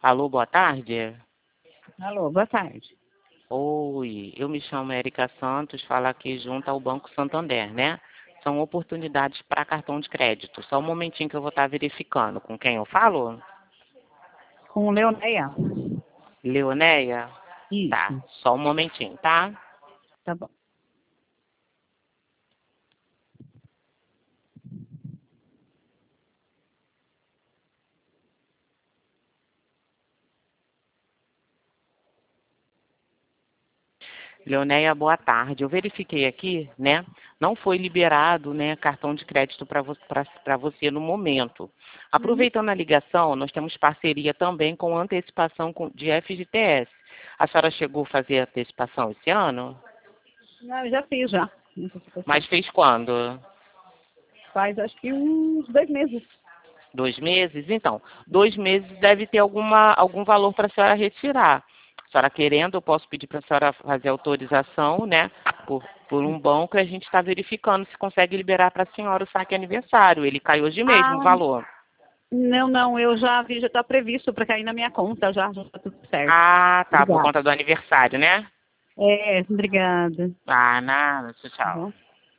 Alô, boa tarde. Alô, boa tarde. Oi, eu me chamo Érica Santos, falo aqui junto ao Banco Santander, né? São oportunidades para cartão de crédito. Só um momentinho que eu vou estar verificando. Com quem eu falo? Com Leoneia. Leonéia? Tá, Isso, só um momentinho, tá? tá bom. Leonéia, boa tarde. Eu verifiquei aqui, né? Não foi liberado, né, cartão de crédito para você no momento. Aproveitando a ligação, nós temos parceria também com antecipação de FGTS. A senhora chegou a fazer antecipação esse ano? Não, eu já fiz já. Mas fez quando? Faz acho que uns 2 meses. 2 meses? Então, 2 meses deve ter algum valor para a senhora retirar. A senhora querendo, eu posso pedir para a senhora fazer autorização, né, por um banco, e a gente está verificando se consegue liberar para a senhora o saque aniversário. Ele cai hoje mesmo, o Ah, valor. não, eu já vi, já está previsto para cair na minha conta, já está tudo certo. Ah, tá, por Obrigada. conta do aniversário, né? Obrigada. Ah, nada, tchau, Tá tchau. bom?